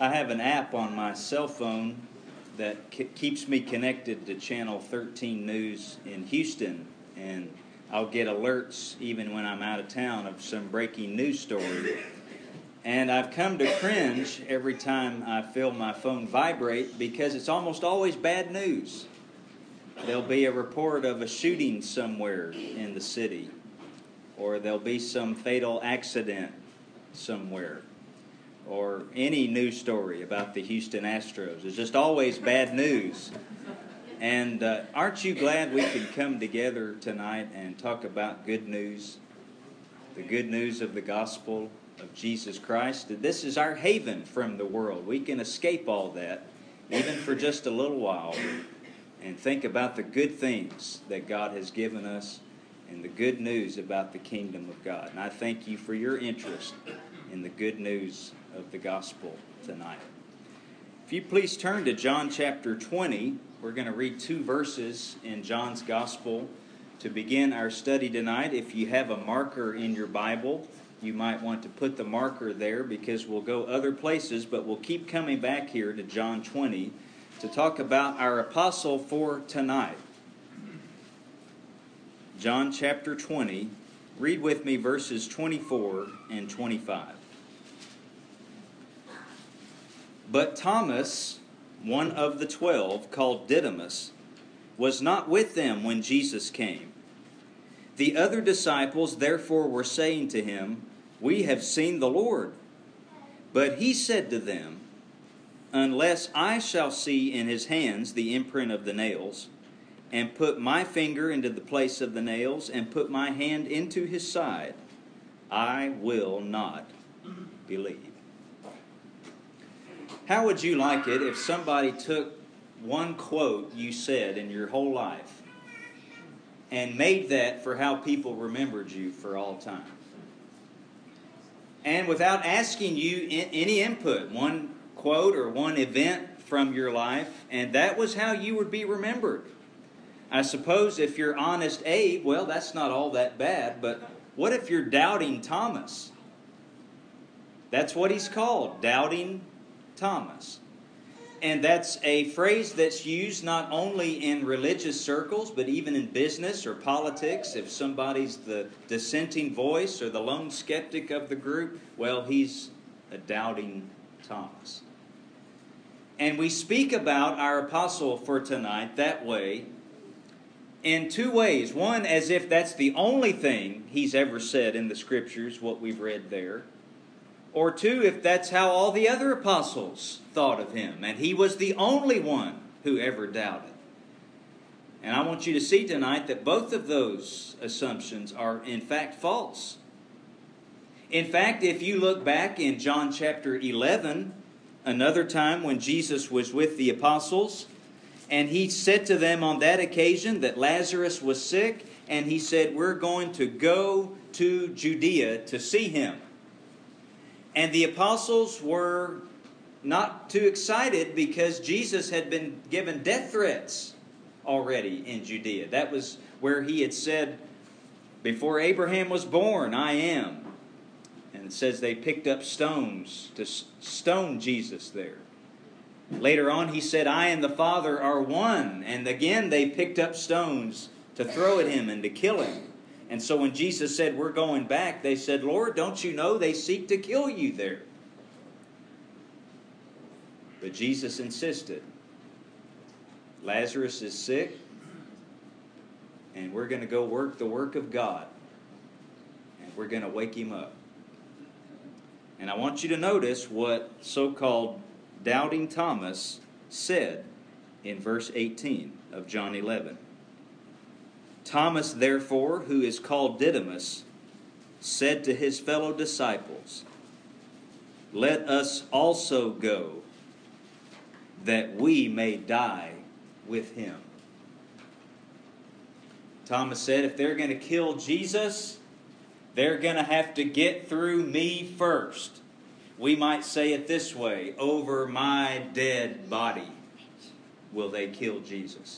I have an app on my cell phone that keeps me connected to Channel 13 News in Houston, and I'll get alerts even when I'm out of town of some breaking news story. And I've come to cringe every time I feel my phone vibrate because it's almost always bad news. There'll be a report of a shooting somewhere in the city, or there'll be some fatal accident somewhere, or any news story about the Houston Astros. It's just always bad news. And aren't you glad we can come together tonight and talk about good news, the good news of the gospel of Jesus Christ? This is our haven from the world. We can escape all that, even for just a little while, and think about the good things that God has given us and the good news about the kingdom of God. And I thank you for your interest in the good news of the gospel tonight. If you please turn to John chapter 20, we're going to read 2 verses in John's gospel to begin our study tonight. If you have a marker in your Bible, you might want to put the marker there because we'll go other places, but we'll keep coming back here to John 20 to talk about our apostle for tonight. John chapter 20, read with me verses 24 and 25. But Thomas, one of the 12, called Didymus, was not with them when Jesus came. The other disciples therefore were saying to him, "We have seen the Lord." But he said to them, "Unless I shall see in his hands the imprint of the nails, and put my finger into the place of the nails, and put my hand into his side, I will not believe." How would you like it if somebody took one quote you said in your whole life and made that for how people remembered you for all time? And without asking you any input, one quote or one event from your life, and that was how you would be remembered. I suppose if you're Honest Abe, well, that's not all that bad, but what if you're Doubting Thomas? That's what he's called, Doubting Thomas. And that's a phrase that's used not only in religious circles, but even in business or politics. If somebody's the dissenting voice or the lone skeptic of the group, well, he's a Doubting Thomas. And we speak about our apostle for tonight that way in 2 ways. One, as if that's the only thing he's ever said in the Scriptures, what we've read there. Or 2, if that's how all the other apostles thought of him, and he was the only one who ever doubted. And I want you to see tonight that both of those assumptions are in fact false. In fact, if you look back in John chapter 11, another time when Jesus was with the apostles, and he said to them on that occasion that Lazarus was sick, and he said, "We're going to go to Judea to see him." And the apostles were not too excited because Jesus had been given death threats already in Judea. That was where he had said, "Before Abraham was born, I am." And it says they picked up stones to stone Jesus there. Later on he said, "I and the Father are one." And again they picked up stones to throw at him and to kill him. And so when Jesus said, "We're going back," they said, "Lord, don't you know they seek to kill you there?" But Jesus insisted. Lazarus is sick, and we're going to go work the work of God. And we're going to wake him up. And I want you to notice what so-called Doubting Thomas said in verse 18 of John 11. Thomas, therefore, who is called Didymus, said to his fellow disciples, "Let us also go, that we may die with him." Thomas said, if they're going to kill Jesus, they're going to have to get through me first. We might say it this way, over my dead body will they kill Jesus.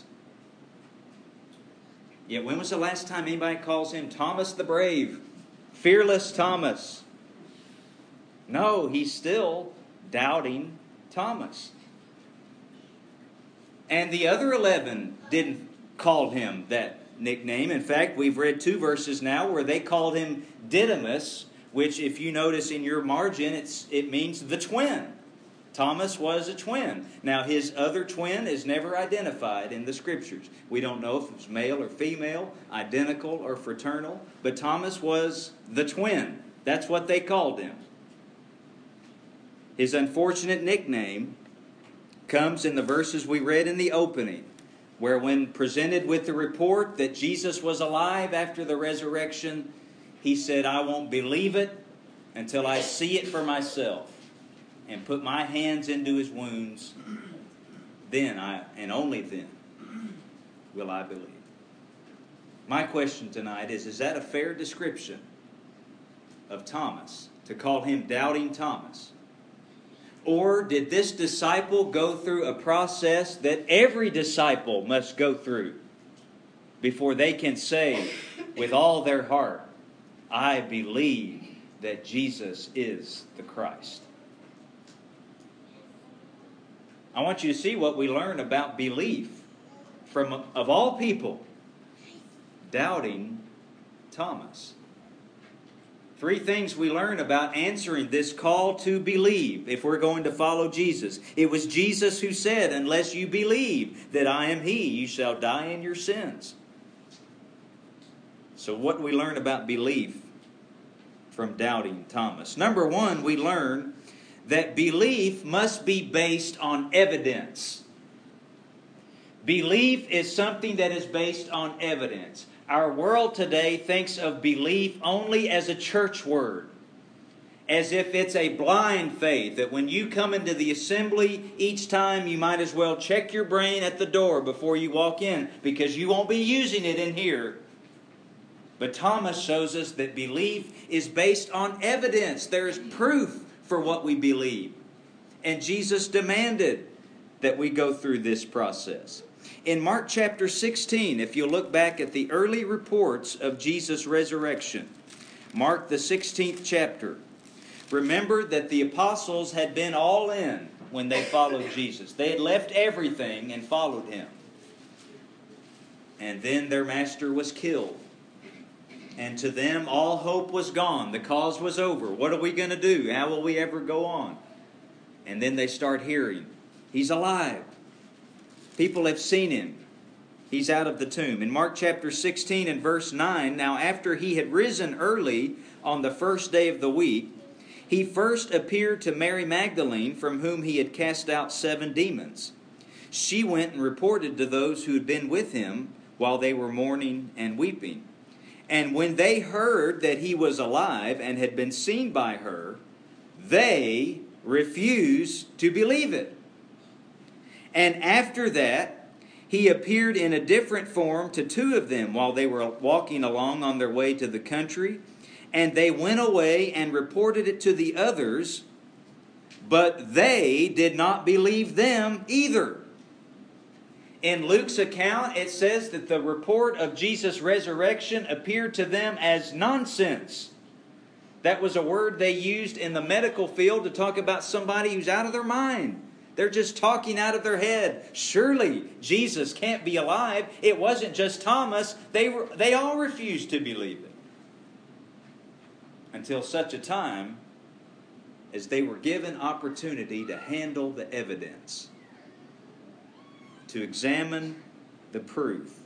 Yet when was the last time anybody calls him Thomas the Brave? Fearless Thomas. No, he's still doubting Thomas. And the other 11 didn't call him that nickname. In fact, we've read 2 verses now where they called him Didymus, which if you notice in your margin, it means the twin. Thomas was a twin. Now, his other twin is never identified in the Scriptures. We don't know if it was male or female, identical or fraternal, but Thomas was the twin. That's what they called him. His unfortunate nickname comes in the verses we read in the opening, where when presented with the report that Jesus was alive after the resurrection, he said, "I won't believe it until I see it for myself and put my hands into his wounds. Then and only then will I believe." My question tonight is that a fair description of Thomas, to call him Doubting Thomas? Or did this disciple go through a process that every disciple must go through before they can say with all their heart, "I believe that Jesus is the Christ"? I want you to see what we learn about belief from, of all people, Doubting Thomas. 3 things we learn about answering this call to believe if we're going to follow Jesus. It was Jesus who said, "Unless you believe that I am He, you shall die in your sins." So what do we learn about belief from Doubting Thomas? Number 1, we learn that belief must be based on evidence. Belief is something that is based on evidence. Our world today thinks of belief only as a church word, as if it's a blind faith, that when you come into the assembly, each time you might as well check your brain at the door before you walk in, because you won't be using it in here. But Thomas shows us that belief is based on evidence. There is proof for what we believe. And Jesus demanded that we go through this process. In Mark chapter 16, if you look back at the early reports of Jesus' resurrection, Mark the 16th chapter, remember that the apostles had been all in when they followed Jesus. They had left everything and followed Him. And then their master was killed. And to them, all hope was gone. The cause was over. What are we going to do? How will we ever go on? And then they start hearing, He's alive. People have seen Him. He's out of the tomb. In Mark chapter 16 and verse 9, now after He had risen early on the first day of the week, He first appeared to Mary Magdalene, from whom He had cast out 7 demons. She went and reported to those who had been with Him while they were mourning and weeping. And when they heard that He was alive and had been seen by her, they refused to believe it. And after that, He appeared in a different form to 2 of them while they were walking along on their way to the country. And they went away and reported it to the others, but they did not believe them either. In Luke's account, it says that the report of Jesus' resurrection appeared to them as nonsense. That was a word they used in the medical field to talk about somebody who's out of their mind. They're just talking out of their head. Surely Jesus can't be alive. It wasn't just Thomas. They all refused to believe it. Until such a time as they were given opportunity to handle the evidence, to examine the proof.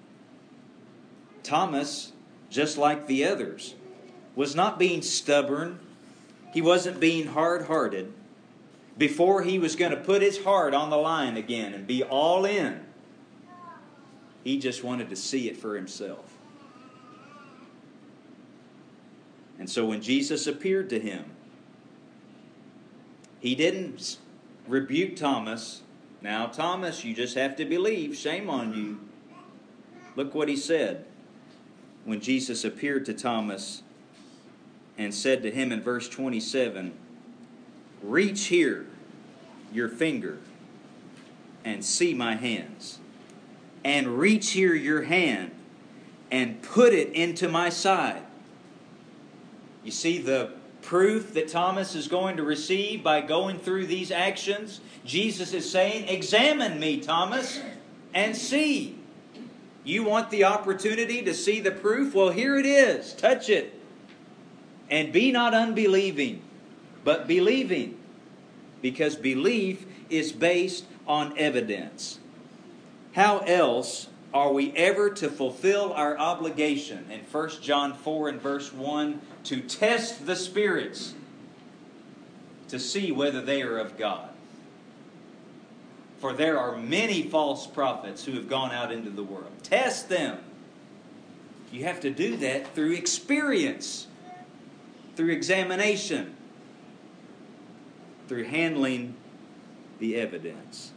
Thomas, just like the others, was not being stubborn. He wasn't being hard-hearted. Before he was going to put his heart on the line again and be all in, he just wanted to see it for himself. And so when Jesus appeared to him, He didn't rebuke Thomas. "Now, Thomas, you just have to believe. Shame on you." Look what He said when Jesus appeared to Thomas and said to him in verse 27, "Reach here your finger and see my hands, and reach here your hand and put it into my side." You see, the proof that Thomas is going to receive by going through these actions? Jesus is saying, examine me, Thomas, and see. You want the opportunity to see the proof? Well, here it is. Touch it. And be not unbelieving, but believing. Because belief is based on evidence. How else are we ever to fulfill our obligation in 1 John 4 and verse 1 to test the spirits to see whether they are of God? For there are many false prophets who have gone out into the world. Test them. You have to do that through experience, through examination, through handling the evidence.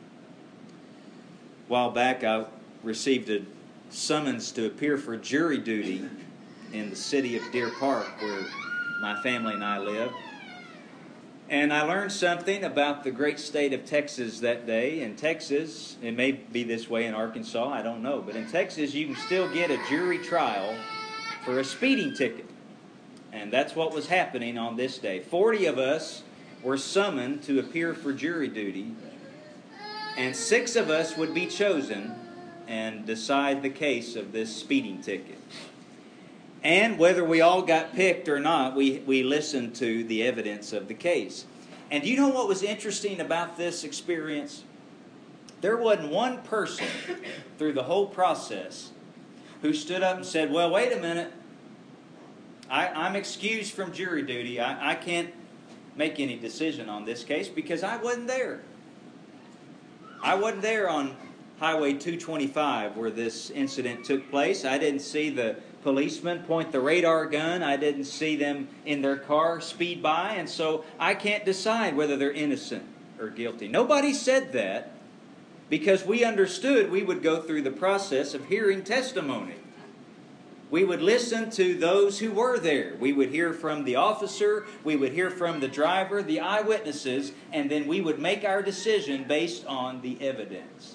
A while back, I received a summons to appear for jury duty in the city of Deer Park, where my family and I live. And I learned something about the great state of Texas that day. In Texas, it may be this way in Arkansas, I don't know. But in Texas, you can still get a jury trial for a speeding ticket. And that's what was happening on this day. 40 of us were summoned to appear for jury duty. And 6 of us would be chosen and decide the case of this speeding ticket. And whether we all got picked or not, we listened to the evidence of the case. And do you know what was interesting about this experience? There wasn't one person through the whole process who stood up and said, well, wait a minute. I'm excused from jury duty. I can't make any decision on this case because I wasn't there. I wasn't there on Highway 225 where this incident took place. I didn't see the policemen point the radar gun. I didn't see them in their car speed by, and so I can't decide whether they're innocent or guilty. Nobody said that because we understood we would go through the process of hearing testimony. We would listen to those who were there. We would hear from the officer, we would hear from the driver, the eyewitnesses, and then we would make our decision based on the evidence.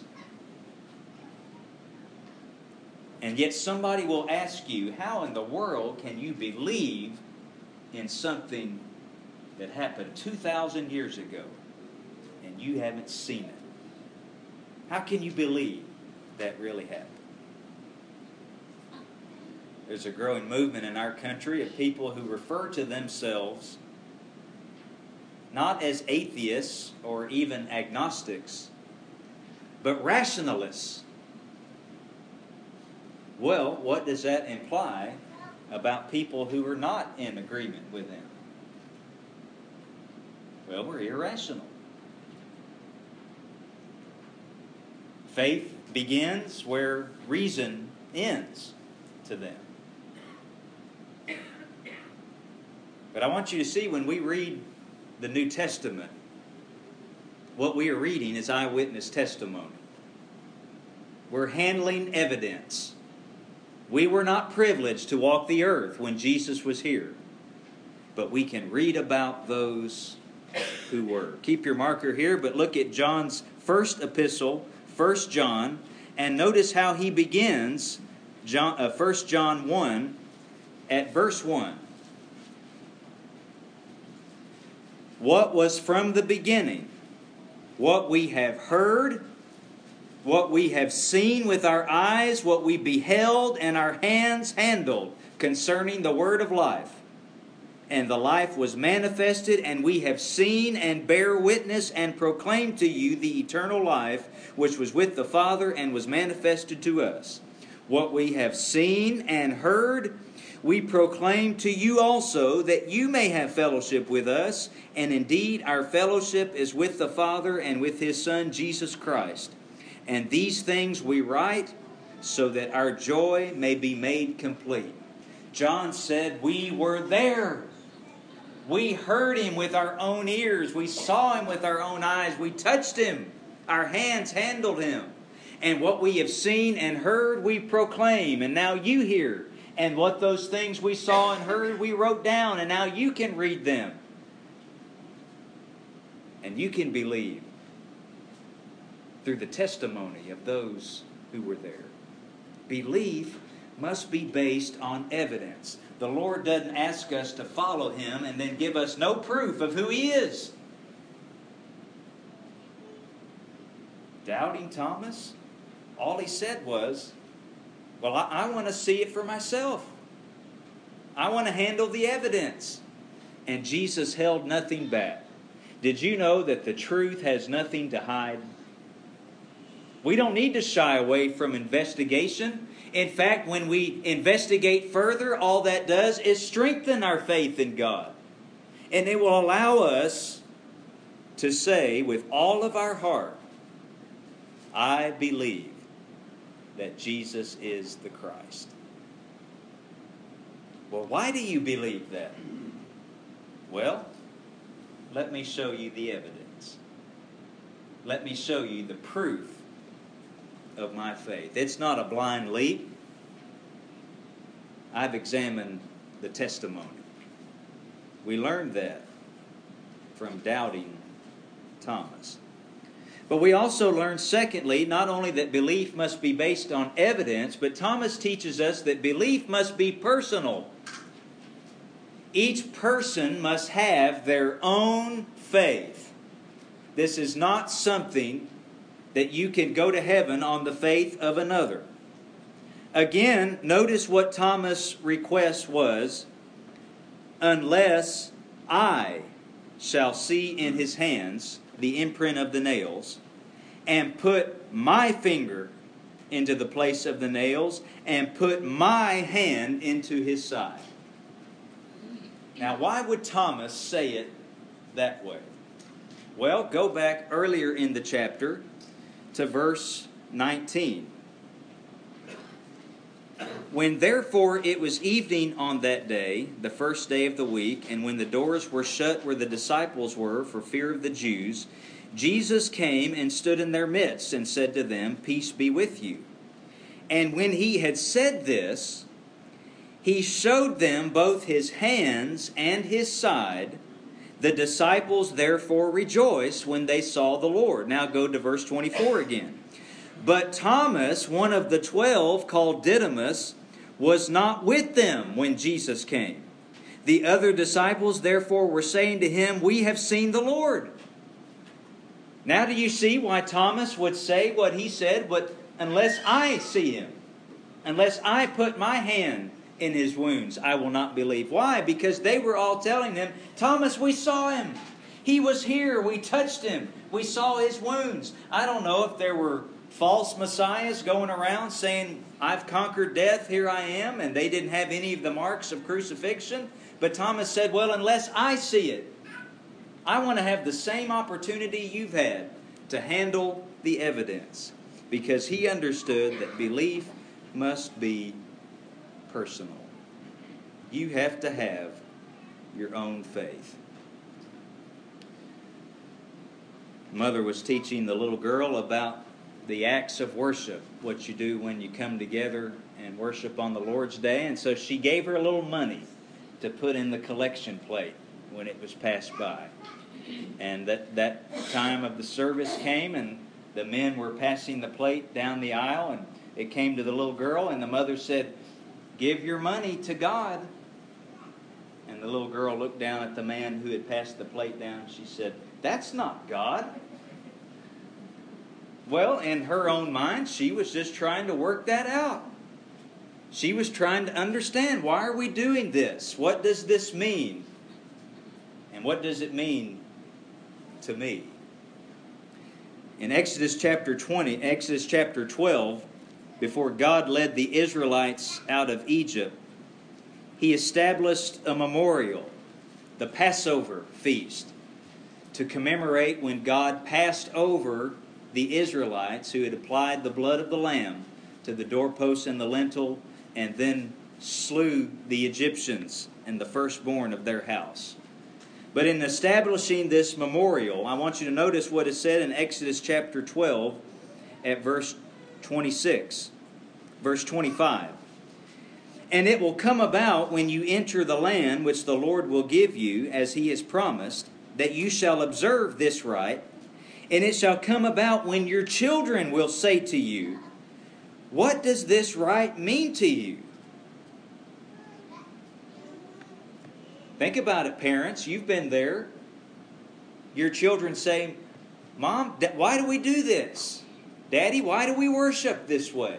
And yet somebody will ask you, how in the world can you believe in something that happened 2,000 years ago and you haven't seen it? How can you believe that really happened? There's a growing movement in our country of people who refer to themselves not as atheists or even agnostics, but rationalists. Well, what does that imply about people who are not in agreement with them? Well, we're irrational. Faith begins where reason ends to them. But I want you to see when we read the New Testament, what we are reading is eyewitness testimony. We're handling evidence. We were not privileged to walk the earth when Jesus was here, but we can read about those who were. Keep your marker here, but look at John's first epistle, 1 John, and notice how he begins 1 John 1 at verse 1. What was from the beginning, what we have heard, what we have seen with our eyes, what we beheld and our hands handled concerning the word of life. And the life was manifested, and we have seen and bear witness and proclaim to you the eternal life, which was with the Father and was manifested to us. What we have seen and heard, we proclaim to you also, that you may have fellowship with us. And indeed, our fellowship is with the Father and with His Son, Jesus Christ. And these things we write so that our joy may be made complete. John said, we were there. We heard Him with our own ears. We saw Him with our own eyes. We touched Him. Our hands handled Him. And what we have seen and heard, we proclaim. And now you hear. And what those things we saw and heard, we wrote down. And now you can read them. And you can believe through the testimony of those who were there. Belief must be based on evidence. The Lord doesn't ask us to follow Him and then give us no proof of who He is. Doubting Thomas, all he said was, well, I want to see it for myself. I want to handle the evidence. And Jesus held nothing back. Did you know that the truth has nothing to hide? We don't need to shy away from investigation. In fact, when we investigate further, all that does is strengthen our faith in God. And it will allow us to say with all of our heart, I believe that Jesus is the Christ. Well, why do you believe that? Well, let me show you the evidence. Let me show you the proof of my faith. It's not a blind leap. I've examined the testimony. We learned that from doubting Thomas. But we also learn, secondly, not only that belief must be based on evidence, but Thomas teaches us that belief must be personal. Each person must have their own faith. This is not something that you can go to heaven on the faith of another. Again, notice what Thomas' request was, unless I shall see in his hands the imprint of the nails, and put my finger into the place of the nails, and put my hand into his side. Now, why would Thomas say it that way? Well, go back earlier in the chapter to verse 19. When therefore it was evening on that day, the first day of the week, and when the doors were shut where the disciples were for fear of the Jews, Jesus came and stood in their midst and said to them, Peace be with you. And when he had said this, he showed them both his hands and his side. The disciples therefore rejoiced when they saw the Lord. Now go to verse 24 again. But Thomas, one of the 12, called Didymus, was not with them when Jesus came. The other disciples therefore were saying to him, We have seen the Lord. Now do you see why Thomas would say what he said? But unless I see him, unless I put my hand in his wounds, I will not believe. Why? Because they were all telling him, Thomas, we saw him. He was here. We touched him. We saw his wounds. I don't know if there were false messiahs going around saying, I've conquered death, here I am, and they didn't have any of the marks of crucifixion. But Thomas said, well, unless I see it, I want to have the same opportunity you've had to handle the evidence. Because he understood that belief must be personal. You have to have your own faith. Mother was teaching the little girl about the acts of worship, what you do when you come together and worship on the Lord's Day. And so she gave her a little money to put in the collection plate when it was passed by. And that time of the service came, and the men were passing the plate down the aisle, and it came to the little girl, and the mother said, Give your money to God. And the little girl looked down at the man who had passed the plate down. She said, That's not God. Well, in her own mind, she was just trying to work that out. She was trying to understand, why are we doing this? What does this mean? And what does it mean to me? In Exodus chapter 12, before God led the Israelites out of Egypt, He established a memorial, the Passover feast, to commemorate when God passed over the Israelites who had applied the blood of the lamb to the doorposts and the lintel, and then slew the Egyptians and the firstborn of their house. But in establishing this memorial, I want you to notice what is said in Exodus chapter 12 at verse 26, verse 25. And it will come about when you enter the land which the Lord will give you, as He has promised, that you shall observe this rite. And it shall come about when your children will say to you, What does this rite mean to you? Think about it, parents. You've been there. Your children say, Mom, why do we do this? Daddy, why do we worship this way?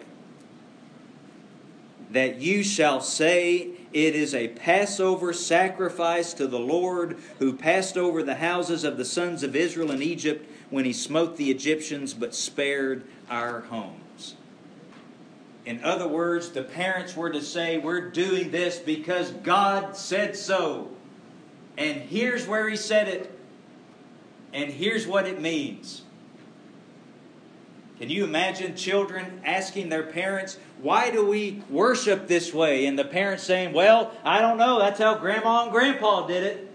That you shall say, it is a Passover sacrifice to the Lord, who passed over the houses of the sons of Israel in Egypt when he smote the Egyptians but spared our homes. In other words, the parents were to say, we're doing this because God said so. And here's where he said it. And here's what it means. Can you imagine children asking their parents, why do we worship this way? And the parents saying, well, I don't know. That's how Grandma and Grandpa did it.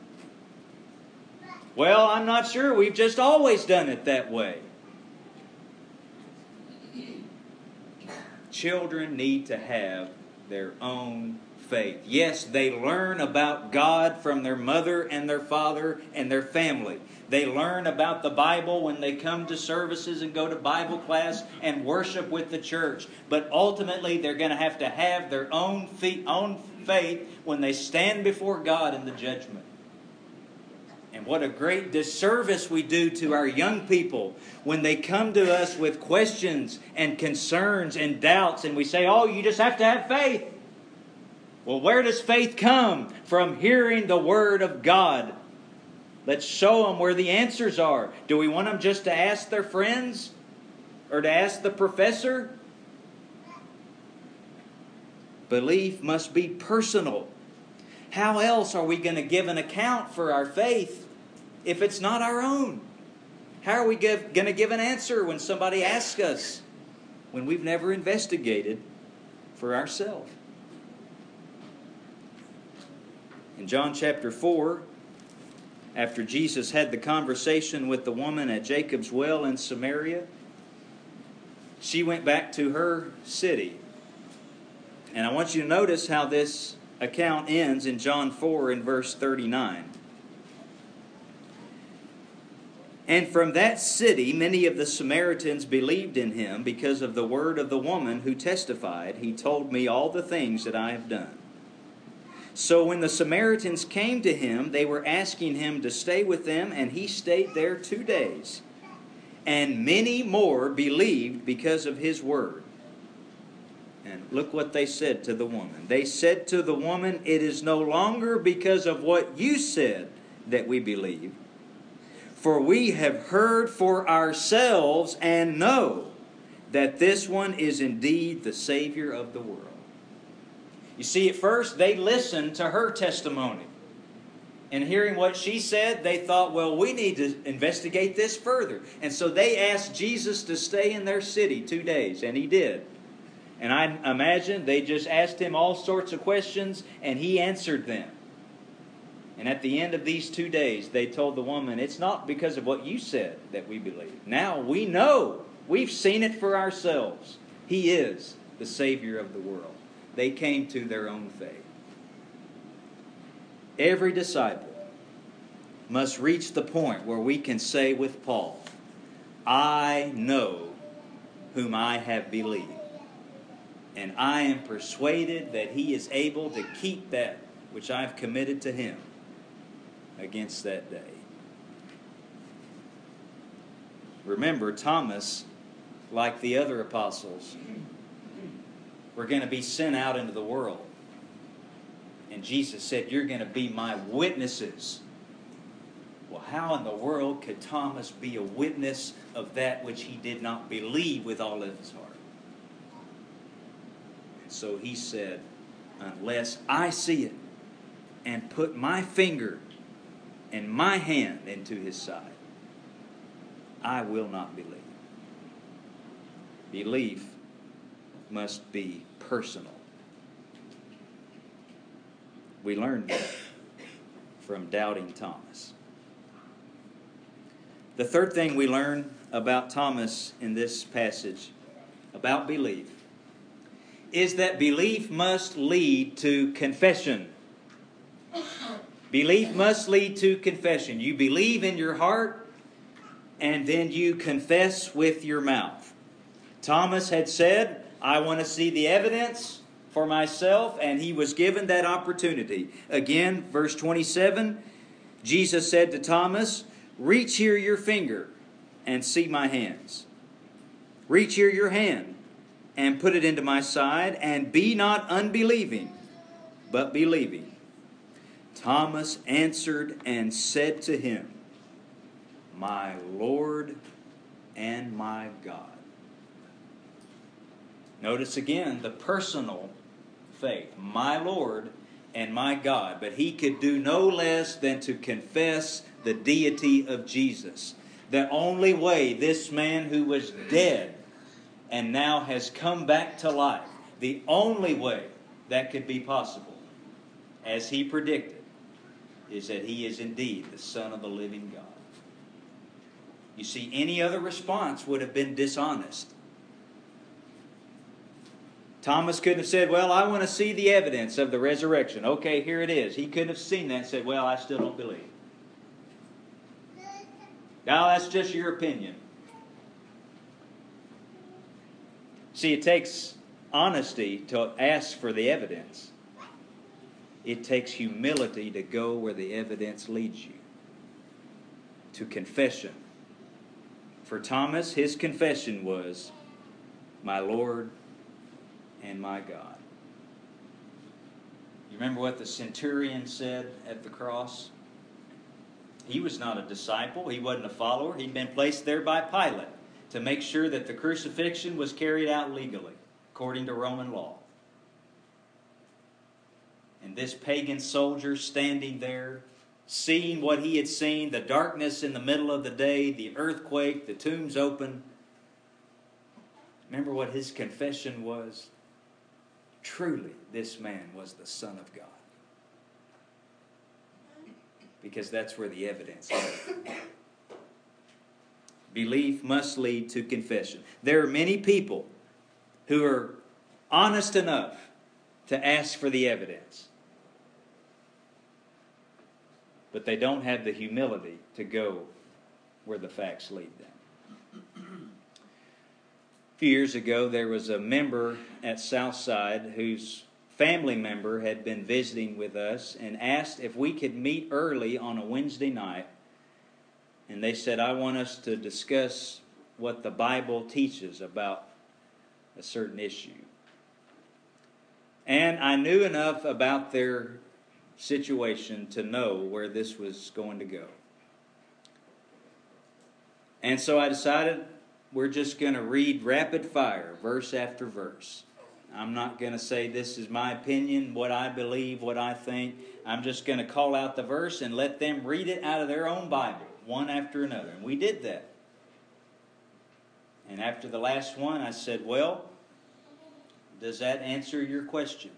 Well, I'm not sure. We've just always done it that way. Children need to have their own faith. Yes, they learn about God from their mother and their father and their family. They learn about the Bible when they come to services and go to Bible class and worship with the church. But ultimately, they're going to have their own faith when they stand before God in the judgment. And what a great disservice we do to our young people when they come to us with questions and concerns and doubts, and we say, oh, you just have to have faith. Well, where does faith come? From hearing the Word of God. Let's show them where the answers are. Do we want them just to ask their friends? Or to ask the professor? Belief must be personal. How else are we going to give an account for our faith if it's not our own? How are we going to give an answer when somebody asks us when we've never investigated for ourselves? In John chapter 4, after Jesus had the conversation with the woman at Jacob's well in Samaria, she went back to her city. And I want you to notice how this account ends in John 4 in verse 39. And from that city many of the Samaritans believed in him because of the word of the woman who testified, he told me all the things that I have done. So when the Samaritans came to him, they were asking him to stay with them, and he stayed there 2 days. And many more believed because of his word. And look what they said to the woman. They said to the woman, it is no longer because of what you said that we believe, for we have heard for ourselves and know that this one is indeed the Savior of the world. You see, at first they listened to her testimony. And hearing what she said, they thought, well, we need to investigate this further. And so they asked Jesus to stay in their city 2 days, and he did. And I imagine they just asked him all sorts of questions, and he answered them. And at the end of these 2 days, they told the woman, it's not because of what you said that we believe. Now we know. We've seen it for ourselves. He is the Savior of the world. They came to their own faith. Every disciple must reach the point where we can say with Paul, I know whom I have believed, and I am persuaded that he is able to keep that which I have committed to him against that day. Remember, Thomas, like the other apostles, were going to be sent out into the world. And Jesus said, you're going to be my witnesses. Well, how in the world could Thomas be a witness of that which he did not believe with all of his heart? And so he said, unless I see it and put my finger and my hand into his side, I will not believe. Belief must be personal. We learned that from doubting Thomas. The third thing we learn about Thomas in this passage, about belief, is that belief must lead to confession. Belief must lead to confession. You believe in your heart, and then you confess with your mouth. Thomas had said, I want to see the evidence for myself, and he was given that opportunity. Again, verse 27, Jesus said to Thomas, "Reach here your finger and see my hands. Reach here your hand and put it into my side, and be not unbelieving, but believing." Thomas answered and said to him, "My Lord and my God." Notice again the personal faith, my Lord and my God. But he could do no less than to confess the deity of Jesus. The only way this man who was dead and now has come back to life, the only way that could be possible, as he predicted, is that he is indeed the Son of the living God. You see, any other response would have been dishonest. Thomas couldn't have said, "Well, I want to see the evidence of the resurrection." Okay, here it is. He couldn't have seen that and said, "Well, I still don't believe." Now, that's just your opinion. See, it takes honesty to ask for the evidence. It takes humility to go where the evidence leads you. To confession. For Thomas, his confession was, "My Lord and my God." You remember what the centurion said at the cross? He was not a disciple. He wasn't a follower. He'd been placed there by Pilate to make sure that the crucifixion was carried out legally, according to Roman law. And this pagan soldier standing there, seeing what he had seen, the darkness in the middle of the day, the earthquake, the tombs open. Remember what his confession was? Truly, this man was the Son of God. Because that's where the evidence is. Belief must lead to confession. There are many people who are honest enough to ask for the evidence, but they don't have the humility to go where the facts lead them. A few years ago, there was a member at Southside whose family member had been visiting with us and asked if we could meet early on a Wednesday night. And they said, "I want us to discuss what the Bible teaches about a certain issue." And I knew enough about their situation to know where this was going to go. And so I decided we're just going to read rapid fire, verse after verse. I'm not going to say this is my opinion, what I believe, what I think. I'm just going to call out the verse and let them read it out of their own Bible, one after another. And we did that. And after the last one, I said, "Well, does that answer your question?"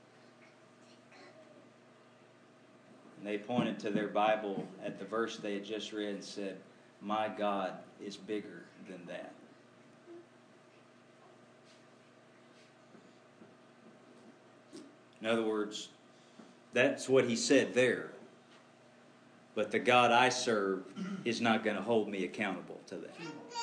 And they pointed to their Bible at the verse they had just read and said, "My God is bigger than that." In other words, that's what he said there. But the God I serve is not going to hold me accountable to that.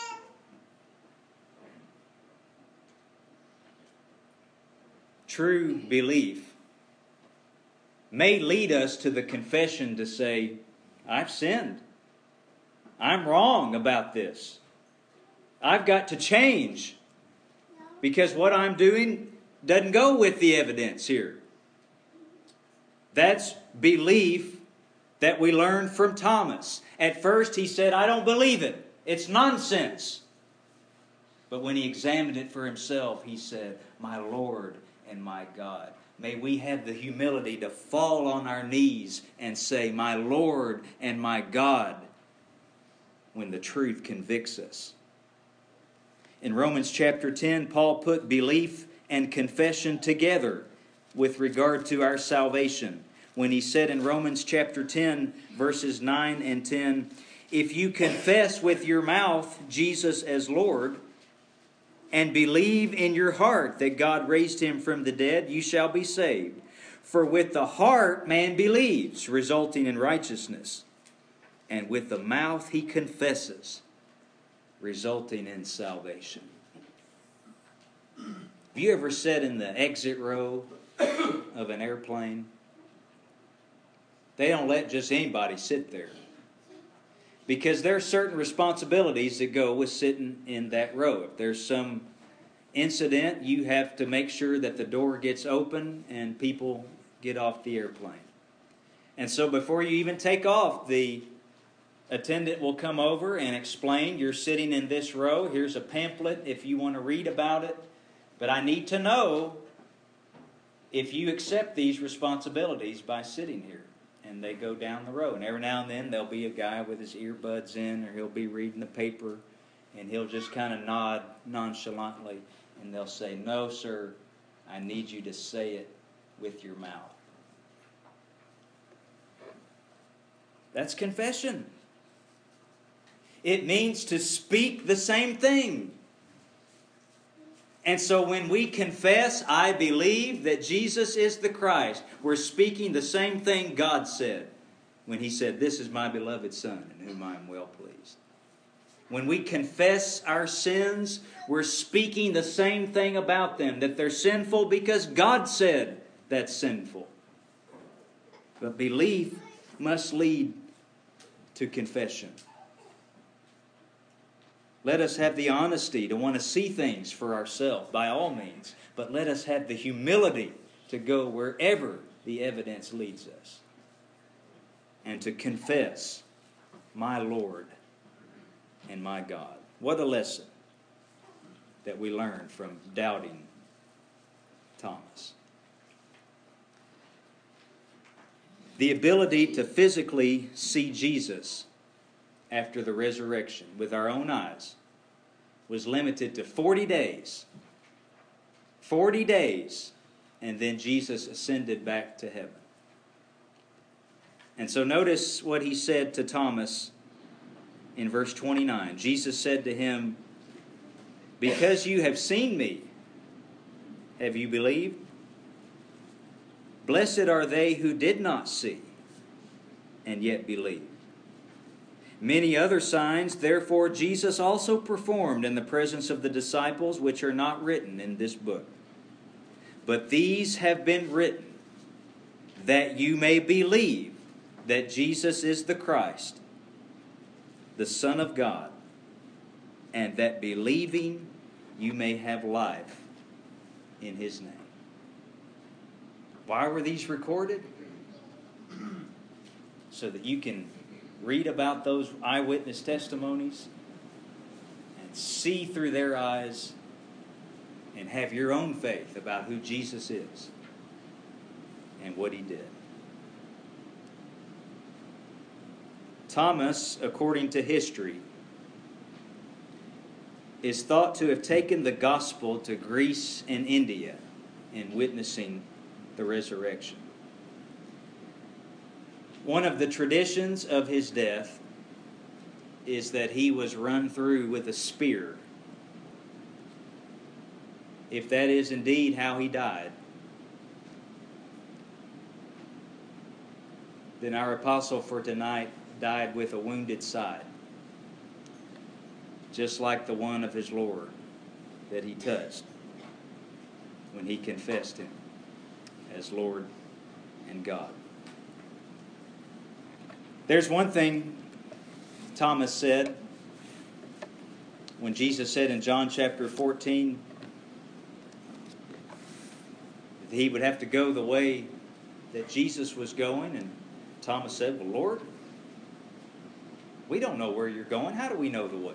True belief may lead us to the confession to say, "I've sinned. I'm wrong about this. I've got to change because what I'm doing doesn't go with the evidence here." That's belief that we learned from Thomas. At first he said, "I don't believe it. It's nonsense." But when he examined it for himself, he said, "My Lord and my God." May we have the humility to fall on our knees and say, "My Lord and my God," when the truth convicts us. In Romans chapter 10, Paul put belief and confession together with regard to our salvation, when he said in Romans chapter 10, verses 9 and 10, "If you confess with your mouth Jesus as Lord, and believe in your heart that God raised him from the dead, you shall be saved. For with the heart man believes, resulting in righteousness, and with the mouth he confesses, resulting in salvation." Have you ever sat in the exit row of an airplane? They don't let just anybody sit there, because there are certain responsibilities that go with sitting in that row. If there's some incident, you have to make sure that the door gets open and people get off the airplane. And so before you even take off, the attendant will come over and explain, you're sitting in this row. Here's a pamphlet if you want to read about it. But I need to know if you accept these responsibilities by sitting here. And they go down the row. And every now and then there'll be a guy with his earbuds in, or he'll be reading the paper, and he'll just kind of nod nonchalantly. And they'll say, "No, sir, I need you to say it with your mouth." That's confession. It means to speak the same thing. And so when we confess, "I believe that Jesus is the Christ," we're speaking the same thing God said when He said, "This is my beloved Son, in whom I am well pleased." When we confess our sins, we're speaking the same thing about them, that they're sinful because God said that's sinful. But belief must lead to confession. Let us have the honesty to want to see things for ourselves, by all means. But let us have the humility to go wherever the evidence leads us. And to confess, "My Lord and my God." What a lesson that we learn from doubting Thomas. The ability to physically see Jesus after the resurrection with our own eyes was limited to 40 days. 40 days, and then Jesus ascended back to heaven. And so notice what He said to Thomas in verse 29. Jesus said to him, "Because you have seen me, have you believed? Blessed are they who did not see and yet believe." Many other signs, therefore, Jesus also performed in the presence of the disciples, which are not written in this book. But these have been written, that you may believe that Jesus is the Christ, the Son of God, and that believing you may have life in His name. Why were these recorded? So that you can read about those eyewitness testimonies and see through their eyes and have your own faith about who Jesus is and what He did. Thomas, according to history, is thought to have taken the gospel to Greece and India in witnessing the resurrection. One of the traditions of his death is that he was run through with a spear. If that is indeed how he died, then our apostle for tonight died with a wounded side, just like the one of his Lord that he touched when he confessed Him as Lord and God. There's one thing Thomas said when Jesus said in John chapter 14 that he would have to go the way that Jesus was going. And Thomas said, "Well, Lord, we don't know where you're going. How do we know the way?"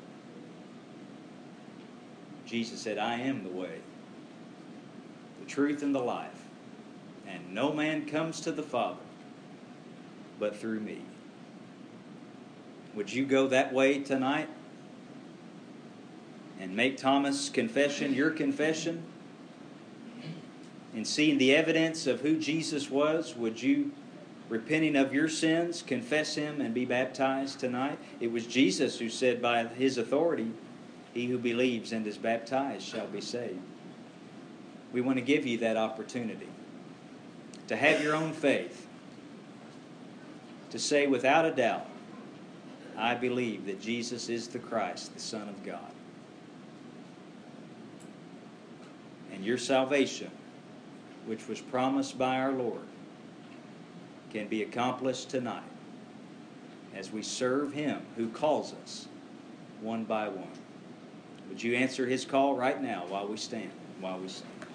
Jesus said, "I am the way, the truth, and the life. And no man comes to the Father but through me." Would you go that way tonight and make Thomas' confession your confession? And seeing the evidence of who Jesus was, would you, repenting of your sins, confess Him and be baptized tonight? It was Jesus who said by His authority, "He who believes and is baptized shall be saved." We want to give you that opportunity to have your own faith, to say without a doubt, "I believe that Jesus is the Christ, the Son of God." And your salvation, which was promised by our Lord, can be accomplished tonight as we serve Him who calls us one by one. Would you answer His call right now while we stand, while we sing?